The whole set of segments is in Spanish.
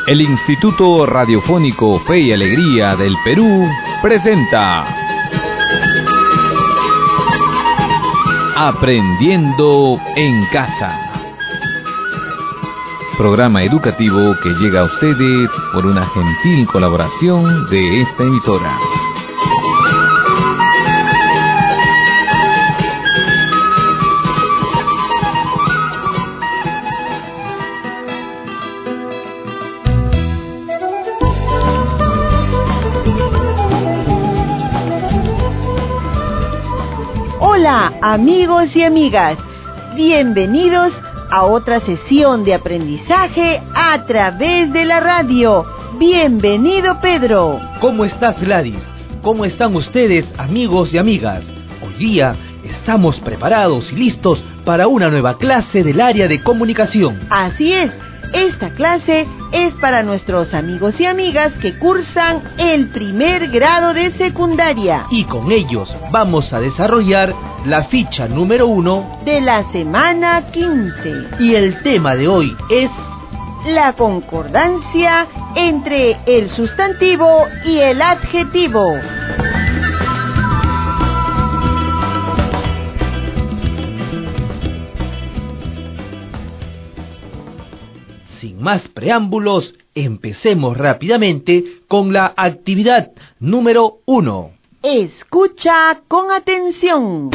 El Instituto Radiofónico Fe y Alegría del Perú presenta Aprendiendo en Casa. Programa educativo que llega a ustedes por una gentil colaboración de esta emisora. Hola amigos y amigas, bienvenidos a otra sesión de aprendizaje a través de la radio. Bienvenido Pedro. ¿Cómo estás, Gladys? ¿Cómo están ustedes, amigos y amigas? Hoy día estamos preparados y listos para una nueva clase del área de comunicación. Así es, esta clase es para nuestros amigos y amigas que cursan el primer grado de secundaria. Y con ellos vamos a desarrollar la ficha número 1 de la semana 15. Y el tema de hoy es la concordancia entre el sustantivo y el adjetivo. Sin más preámbulos, empecemos rápidamente con la actividad número 1. Escucha con atención.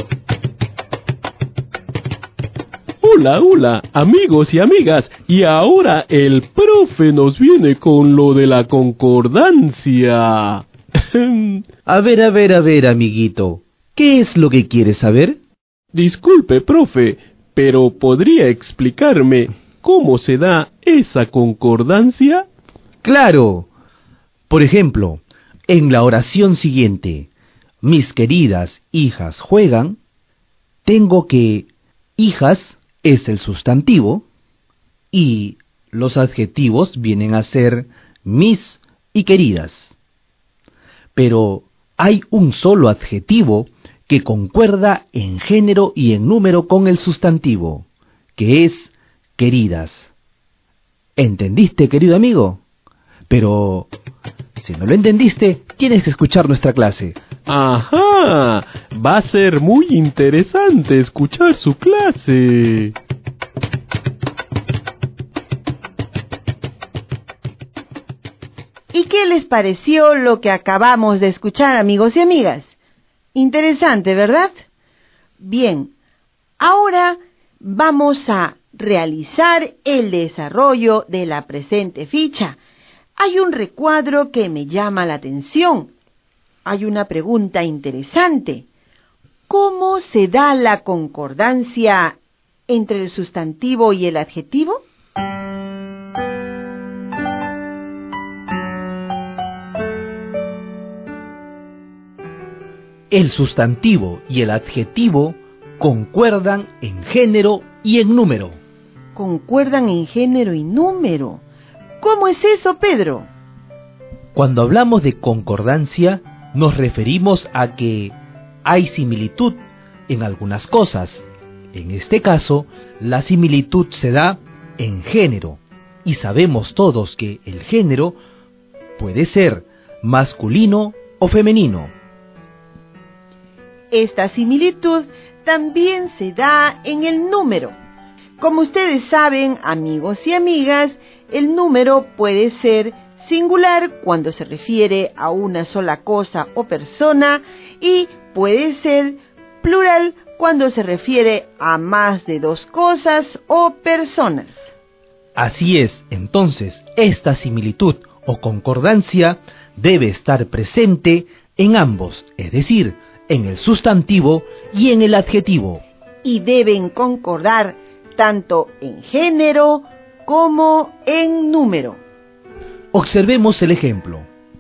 Hola, amigos y amigas. Y ahora el profe nos viene con lo de la concordancia. A ver, amiguito. ¿Qué es lo que quieres saber? Disculpe, profe, pero ¿podría explicarme cómo se da esa concordancia? Claro. Por ejemplo, en la oración siguiente, mis queridas hijas juegan, tengo que hijas es el sustantivo y los adjetivos vienen a ser mis y queridas. Pero hay un solo adjetivo que concuerda en género y en número con el sustantivo, que es queridas. ¿Entendiste, querido amigo? Pero si no lo entendiste, tienes que escuchar nuestra clase. ¡Ajá! Va a ser muy interesante escuchar su clase. ¿Y qué les pareció lo que acabamos de escuchar, amigos y amigas? Interesante, ¿verdad? Bien, ahora vamos a realizar el desarrollo de la presente ficha. Hay un recuadro que me llama la atención. Hay una pregunta interesante. ¿Cómo se da la concordancia entre el sustantivo y el adjetivo? El sustantivo y el adjetivo concuerdan en género y en número. Concuerdan en género y número. ¿Cómo es eso, Pedro? Cuando hablamos de concordancia, nos referimos a que hay similitud en algunas cosas. En este caso, la similitud se da en género. Y sabemos todos que el género puede ser masculino o femenino. Esta similitud también se da en el número. Como ustedes saben, amigos y amigas, el número puede ser singular cuando se refiere a una sola cosa o persona y puede ser plural cuando se refiere a más de dos cosas o personas. Así es, entonces, esta similitud o concordancia debe estar presente en ambos, es decir, en el sustantivo y en el adjetivo. Y deben concordar tanto en género como en número. Observemos el ejemplo.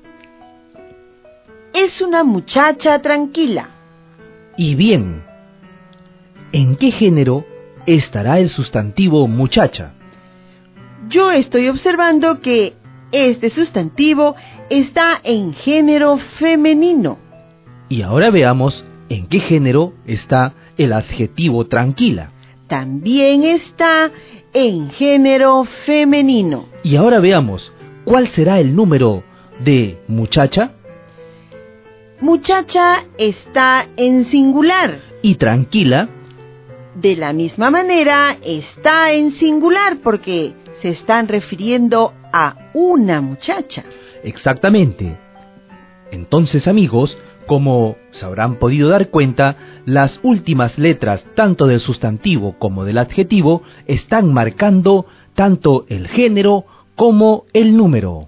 Es una muchacha tranquila. Y bien, ¿en qué género estará el sustantivo muchacha? Yo estoy observando que este sustantivo está en género femenino. Y ahora veamos en qué género está el adjetivo tranquila. También está en género femenino. Y ahora veamos ¿cuál será el número de muchacha? Muchacha está en singular. Y tranquila. De la misma manera está en singular porque se están refiriendo a una muchacha. Exactamente. Entonces, amigos, como se habrán podido dar cuenta, las últimas letras tanto del sustantivo como del adjetivo están marcando tanto el género como el número.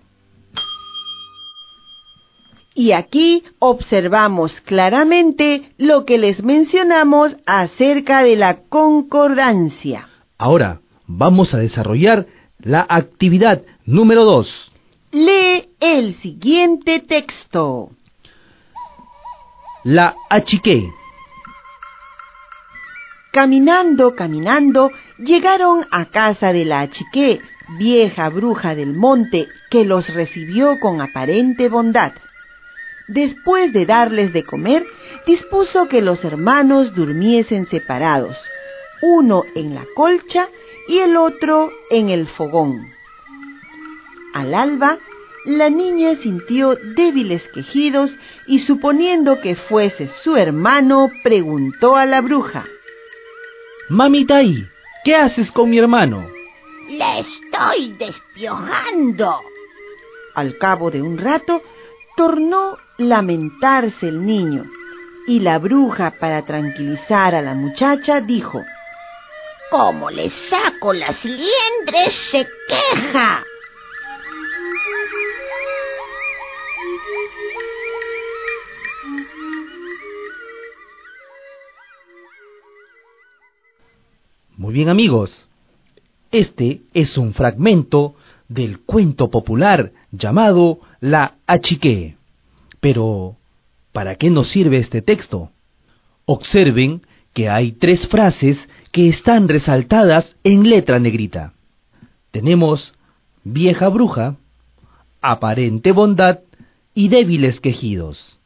Y aquí observamos claramente lo que les mencionamos acerca de la concordancia. Ahora vamos a desarrollar la actividad número 2. Lee el siguiente texto. La achiqué. Caminando, caminando, llegaron a casa de la achiqué, vieja bruja del monte, que los recibió con aparente bondad. Después de darles de comer, dispuso que los hermanos durmiesen separados, uno en la colcha y el otro en el fogón. Al alba, la niña sintió débiles quejidos y, suponiendo que fuese su hermano, preguntó a la bruja: Mamita, ¿qué haces con mi hermano? ¡Le estoy despiojando! Al cabo de un rato, tornó lamentarse el niño, y la bruja, para tranquilizar a la muchacha, dijo: Como le saco las liendres, se queja. Muy bien, amigos. Este es un fragmento del cuento popular llamado La achiqué. Pero, ¿para qué nos sirve este texto? Observen que hay 3 frases que están resaltadas en letra negrita. Tenemos vieja bruja, aparente bondad y débiles quejidos.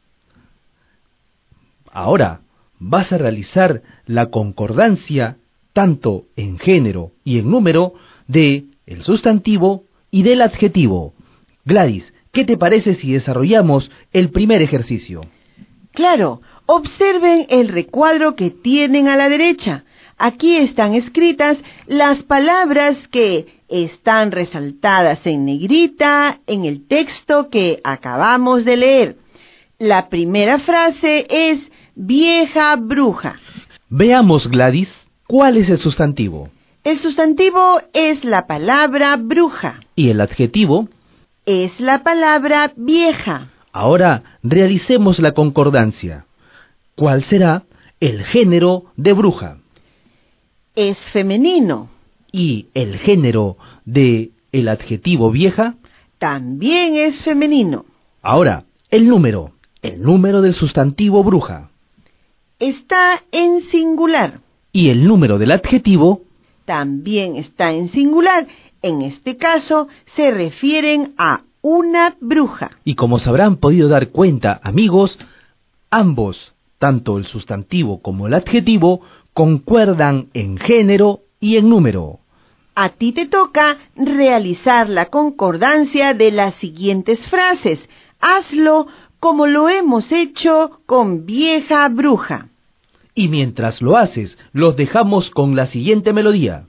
Ahora vas a realizar la concordancia tanto en género y en número de el sustantivo y del adjetivo. Gladys, ¿qué te parece si desarrollamos el primer ejercicio? Claro, observen el recuadro que tienen a la derecha. Aquí están escritas las palabras que están resaltadas en negrita en el texto que acabamos de leer. La primera frase es vieja bruja. Veamos, Gladys, ¿cuál es el sustantivo? El sustantivo es la palabra bruja. ¿Y el adjetivo? Es la palabra vieja. Ahora realicemos la concordancia. ¿Cuál será el género de bruja? Es femenino. ¿Y el género de el adjetivo vieja? También es femenino. Ahora, el número del sustantivo bruja. Está en singular. ¿Y el número del adjetivo? También está en singular. En este caso se refieren a una bruja. Y como se habrán podido dar cuenta, amigos, ambos, tanto el sustantivo como el adjetivo, concuerdan en género y en número. A ti te toca realizar la concordancia de las siguientes frases. Hazlo como lo hemos hecho con vieja bruja. Y mientras lo haces, los dejamos con la siguiente melodía.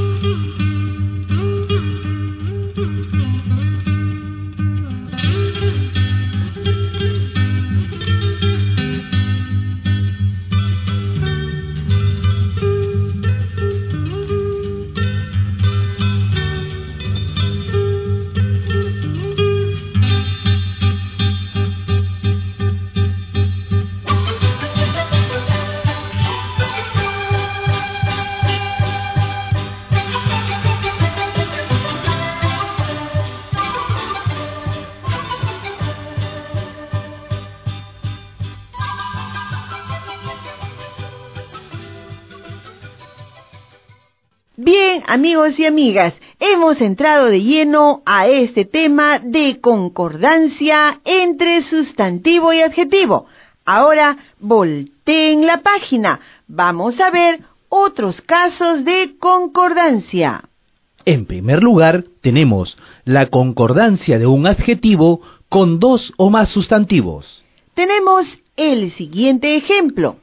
Bien, amigos y amigas, hemos entrado de lleno a este tema de concordancia entre sustantivo y adjetivo. Ahora volteen la página. Vamos a ver otros casos de concordancia. En primer lugar, tenemos la concordancia de un adjetivo con dos o más sustantivos. Tenemos el siguiente ejemplo.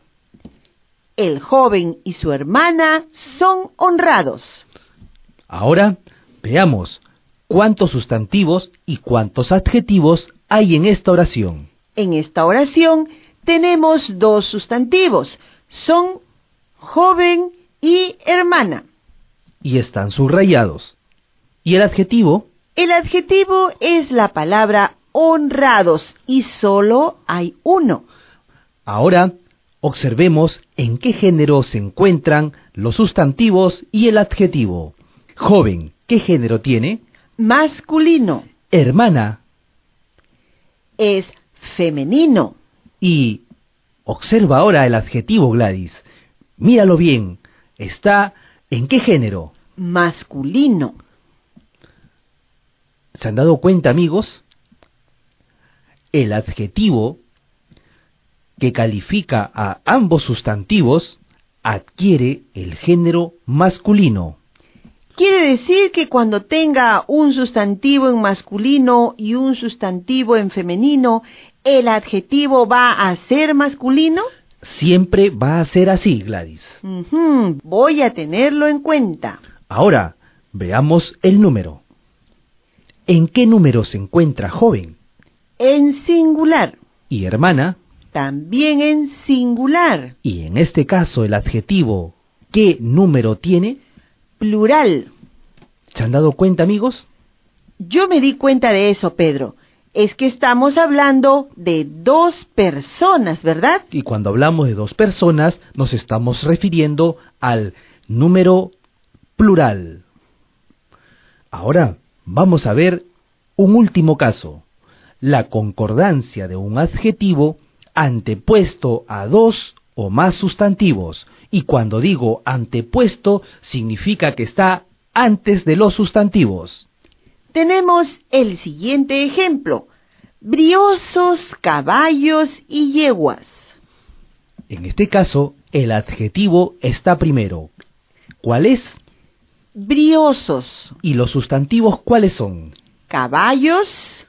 El joven y su hermana son honrados. Ahora, veamos cuántos sustantivos y cuántos adjetivos hay en esta oración. En esta oración tenemos dos sustantivos. Son joven y hermana. Y están subrayados. ¿Y el adjetivo? El adjetivo es la palabra honrados y solo hay uno. Ahora, observemos en qué género se encuentran los sustantivos y el adjetivo. Joven, ¿qué género tiene? Masculino. Hermana. Es femenino. Y observa ahora el adjetivo, Gladys. Míralo bien. ¿Está en qué género? Masculino. ¿Se han dado cuenta, amigos? El adjetivo que califica a ambos sustantivos adquiere el género masculino. Quiere decir que cuando tenga un sustantivo en masculino y un sustantivo en femenino, ¿el adjetivo va a ser masculino? Siempre va a ser así, Gladys. Voy a tenerlo en cuenta. Ahora, veamos el número. ¿En qué número se encuentra joven? En singular. ¿Y hermana? También en singular. Y en este caso, el adjetivo, ¿qué número tiene? Plural. ¿Se han dado cuenta, amigos? Yo me di cuenta de eso, Pedro. Es que estamos hablando de dos personas, ¿verdad? Y cuando hablamos de dos personas, nos estamos refiriendo al número plural. Ahora, vamos a ver un último caso. La concordancia de un adjetivo antepuesto a dos o más sustantivos. Y cuando digo antepuesto, significa que está antes de los sustantivos. Tenemos el siguiente ejemplo. Briosos, caballos y yeguas. En este caso, el adjetivo está primero. ¿Cuál es? Briosos. ¿Y los sustantivos cuáles son? Caballos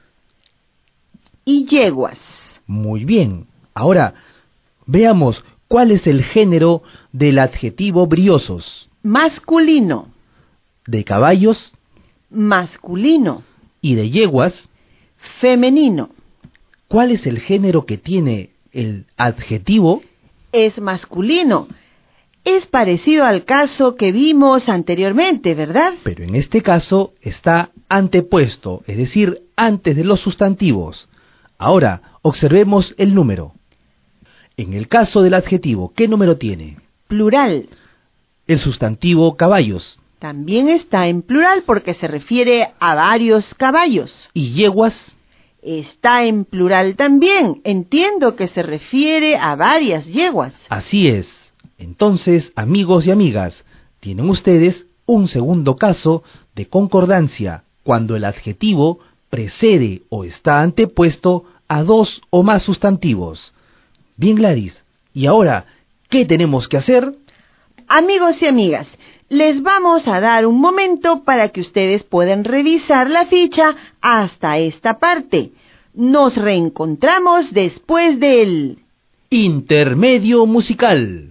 y yeguas. Muy bien. Ahora, veamos cuál es el género del adjetivo briosos. Masculino. De caballos. Masculino. Y de yeguas. Femenino. ¿Cuál es el género que tiene el adjetivo? Es masculino. Es parecido al caso que vimos anteriormente, ¿verdad? Pero en este caso está antepuesto, es decir, antes de los sustantivos. Ahora, observemos el número. En el caso del adjetivo, ¿qué número tiene? Plural. El sustantivo caballos. También está en plural porque se refiere a varios caballos. ¿Y yeguas? Está en plural también. Entiendo que se refiere a varias yeguas. Así es. Entonces, amigos y amigas, tienen ustedes un segundo caso de concordancia cuando el adjetivo precede o está antepuesto a dos o más sustantivos. Bien, Gladys. ¿Y ahora qué tenemos que hacer? Amigos y amigas, les vamos a dar un momento para que ustedes puedan revisar la ficha hasta esta parte. Nos reencontramos después del intermedio musical.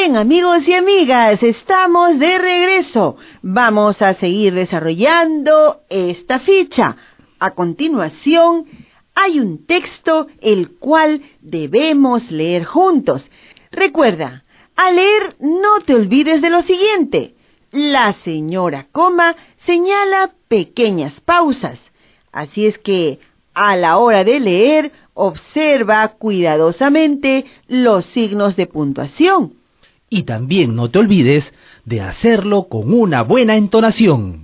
Bien, amigos y amigas, estamos de regreso. Vamos a seguir desarrollando esta ficha. A continuación, hay un texto el cual debemos leer juntos. Recuerda, al leer no te olvides de lo siguiente. La señora Coma señala pequeñas pausas. Así es que, a la hora de leer, observa cuidadosamente los signos de puntuación. Y también no te olvides de hacerlo con una buena entonación.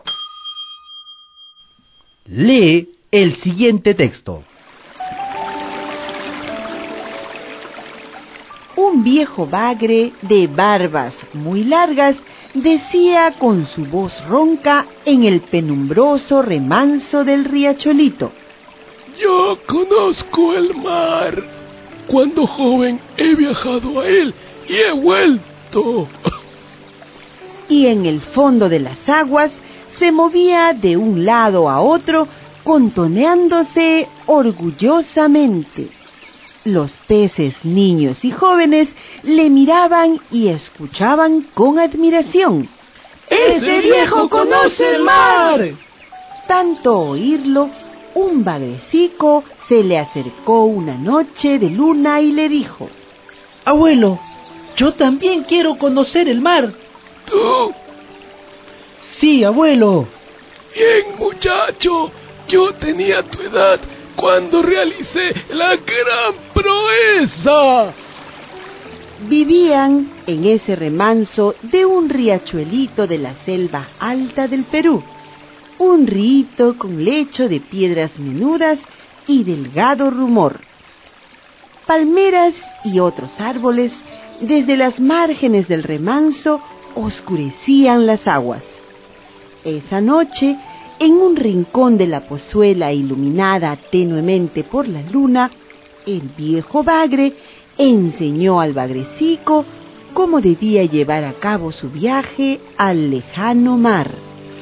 Lee el siguiente texto. Un viejo bagre de barbas muy largas decía con su voz ronca en el penumbroso remanso del riachuelito: Yo conozco el mar. Cuando joven he viajado a él y he vuelto. Y en el fondo de las aguas se movía de un lado a otro, contoneándose orgullosamente. Los peces, niños y jóvenes le miraban y escuchaban con admiración. ¡Ese viejo conoce el mar! Tanto oírlo, un bagrecico se le acercó una noche de luna y le dijo: Abuelo, yo también quiero conocer el mar. ¿Tú? Sí, abuelo. Bien, muchacho, yo tenía tu edad cuando realicé la gran proeza. Vivían en ese remanso de un riachuelito de la selva alta del Perú, un río con lecho de piedras menudas y delgado rumor. Palmeras y otros árboles desde las márgenes del remanso oscurecían las aguas. Esa noche, en un rincón de la pozuela iluminada tenuemente por la luna, el viejo bagre enseñó al bagrecico cómo debía llevar a cabo su viaje al lejano mar.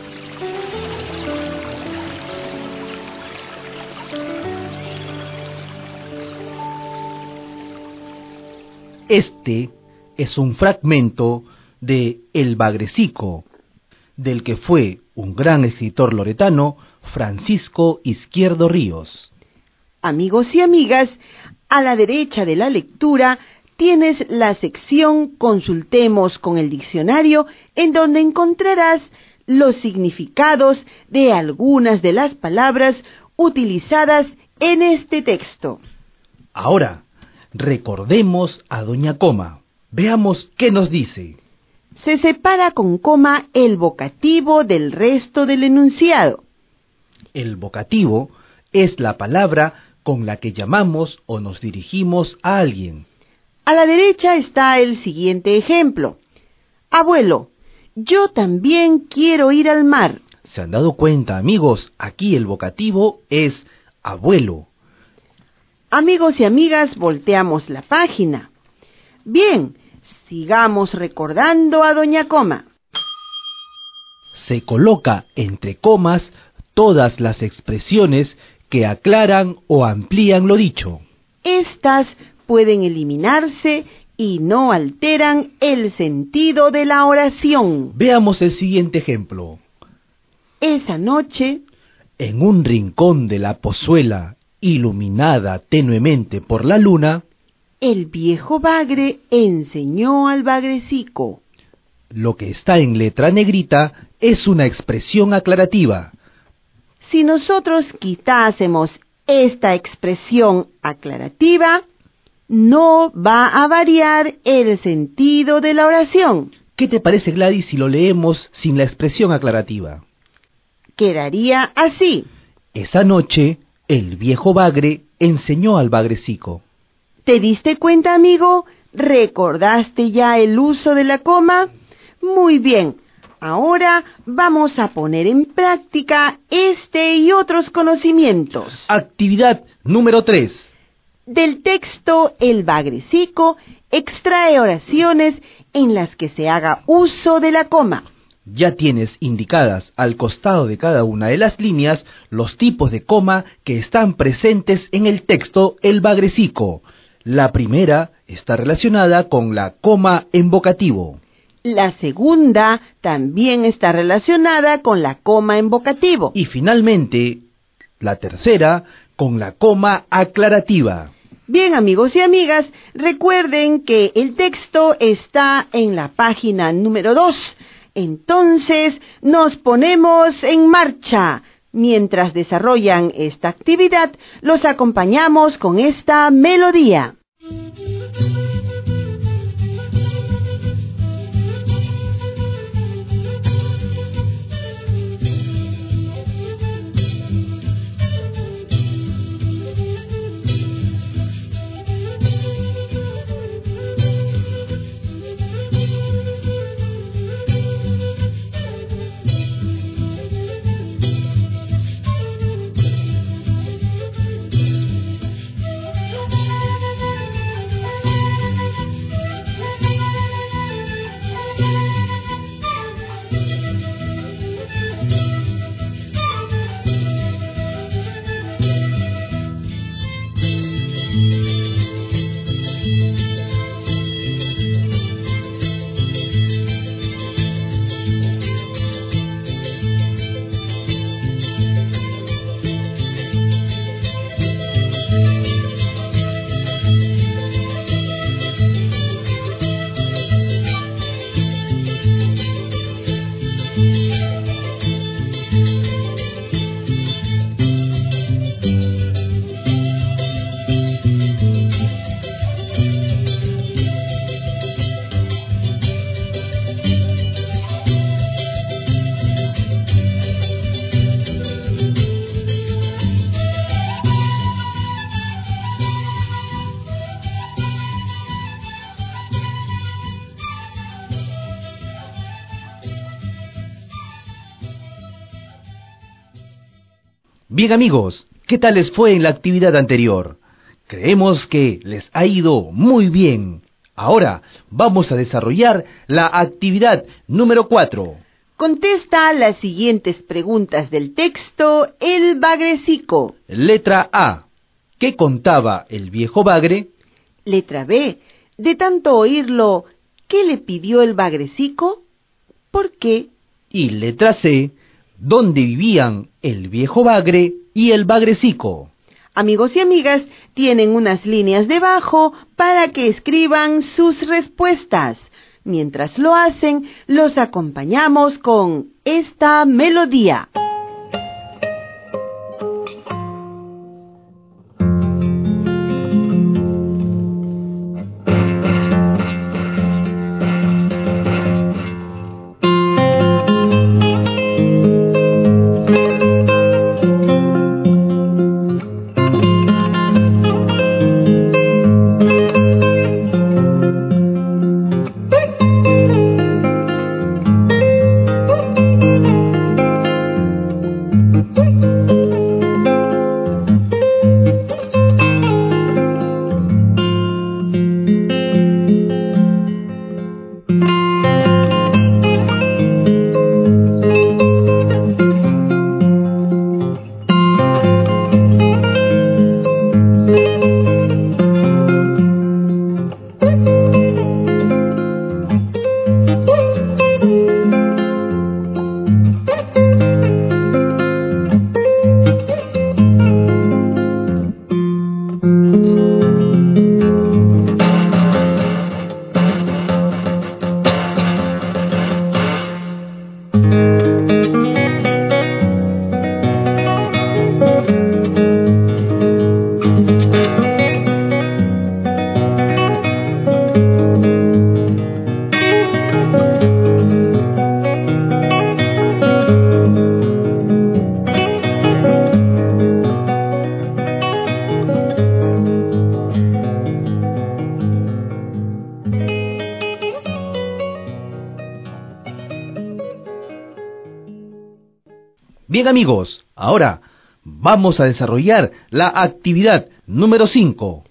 Este es un fragmento de El Bagrecico, del que fue un gran escritor loretano, Francisco Izquierdo Ríos. Amigos y amigas, a la derecha de la lectura tienes la sección Consultemos con el diccionario, en donde encontrarás los significados de algunas de las palabras utilizadas en este texto. Ahora, recordemos a Doña Coma. Veamos qué nos dice. Se separa con coma el vocativo del resto del enunciado. El vocativo es la palabra con la que llamamos o nos dirigimos a alguien. A la derecha está el siguiente ejemplo. Abuelo, yo también quiero ir al mar. ¿Se han dado cuenta, amigos? Aquí el vocativo es abuelo. Amigos y amigas, volteamos la página. Bien, sigamos recordando a Doña Coma. Se coloca entre comas todas las expresiones que aclaran o amplían lo dicho. Estas pueden eliminarse y no alteran el sentido de la oración. Veamos el siguiente ejemplo. Esa noche, en un rincón de la pozuela, iluminada tenuemente por la luna, el viejo bagre enseñó al bagrecico. Lo que está en letra negrita es una expresión aclarativa. Si nosotros quitásemos esta expresión aclarativa, no va a variar el sentido de la oración. ¿Qué te parece, Gladys, si lo leemos sin la expresión aclarativa? Quedaría así. Esa noche, el viejo bagre enseñó al bagrecico. ¿Te diste cuenta, amigo? ¿Recordaste ya el uso de la coma? Muy bien. Ahora vamos a poner en práctica este y otros conocimientos. Actividad número 3. Del texto El Bagrecico extrae oraciones en las que se haga uso de la coma. Ya tienes indicadas al costado de cada una de las líneas los tipos de coma que están presentes en el texto El Bagrecico. La primera está relacionada con la coma en vocativo. La segunda también está relacionada con la coma en vocativo. Y finalmente, la tercera con la coma aclarativa. Bien, amigos y amigas, recuerden que el texto está en la página número 2. Entonces, nos ponemos en marcha. Mientras desarrollan esta actividad, los acompañamos con esta melodía. Bien amigos, ¿qué tal les fue en la actividad anterior? Creemos que les ha ido muy bien. Ahora vamos a desarrollar la actividad número 4. Contesta las siguientes preguntas del texto el bagrecico. Letra A. ¿Qué contaba el viejo bagre? Letra B. De tanto oírlo, ¿qué le pidió el bagrecico? ¿Por qué? Y letra C. ¿Dónde vivían el viejo bagre y el bagrecico? Amigos y amigas, tienen unas líneas debajo para que escriban sus respuestas. Mientras lo hacen, los acompañamos con esta melodía. Bien amigos, ahora vamos a desarrollar la actividad número 5.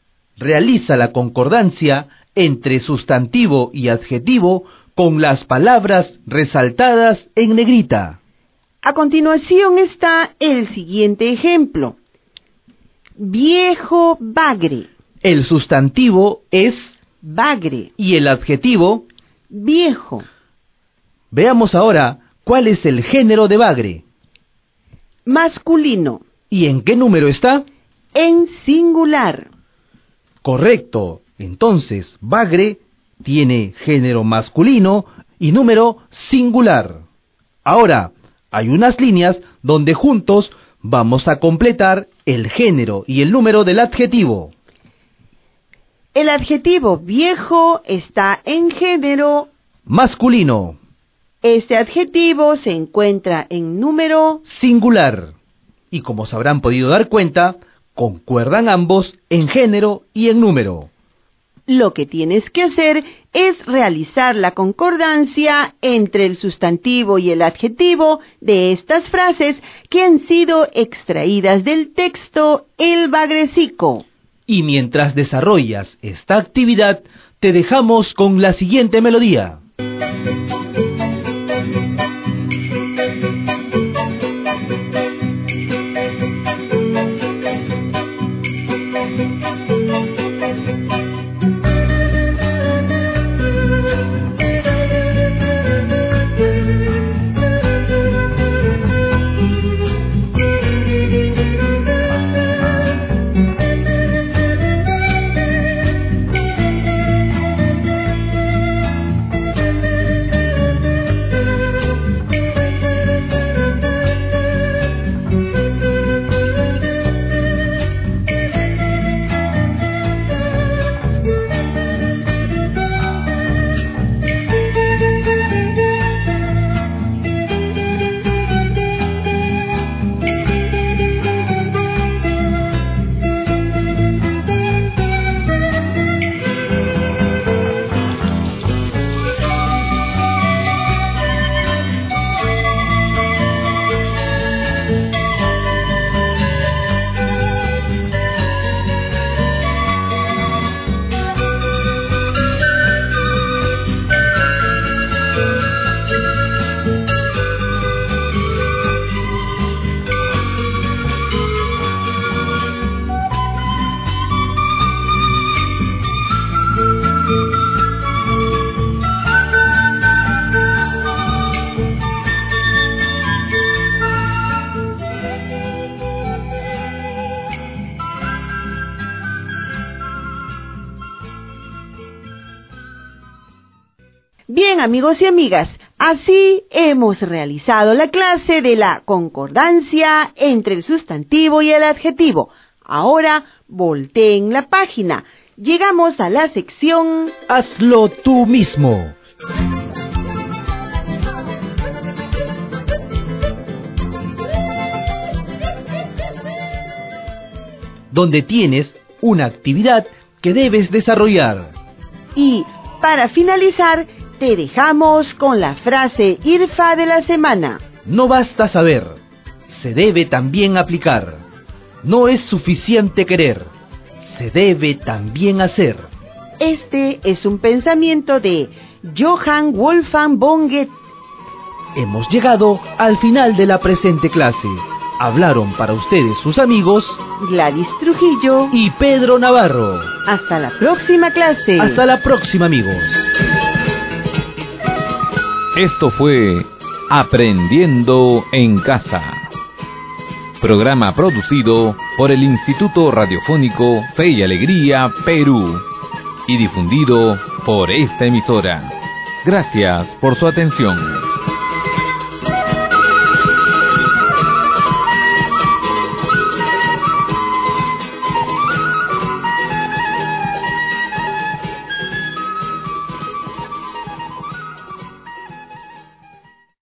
Realiza la concordancia entre sustantivo y adjetivo con las palabras resaltadas en negrita. A continuación está el siguiente ejemplo. Viejo bagre. El sustantivo es bagre, y el adjetivo. viejo, Veamos ahora cuál es el género de bagre. masculino, ¿Y en qué número está? en singular, Correcto. Entonces, bagre tiene género masculino y número singular. Ahora, hay unas líneas donde juntos vamos a completar el género y el número del adjetivo. el adjetivo viejo está en género, Masculino, este adjetivo se encuentra en número, singular. Y como se habrán podido dar cuenta, concuerdan ambos en género y en número. lo que tienes que hacer es realizar la concordancia entre el sustantivo y el adjetivo de estas frases que han sido extraídas del texto El Bagrecico. Y mientras desarrollas esta actividad, te dejamos con la siguiente melodía. Bien, amigos y amigas, así hemos realizado la clase de la concordancia entre el sustantivo y el adjetivo. Ahora volteen la página. Llegamos a la sección Hazlo tú mismo. Donde tienes una actividad que debes desarrollar. y, para finalizar, te dejamos con la frase IRFA de la semana. No basta saber, se debe también aplicar. No es suficiente querer, se debe también hacer. Este es un pensamiento de Johann Wolfgang von Goethe. Hemos llegado al final de la presente clase. Hablaron para ustedes sus amigos Gladys Trujillo. y Pedro Navarro. Hasta la próxima clase. Hasta la próxima, amigos. Esto fue Aprendiendo en Casa. Programa producido por el Instituto Radiofónico Fe y Alegría, Perú. Y difundido por esta emisora. Gracias por su atención.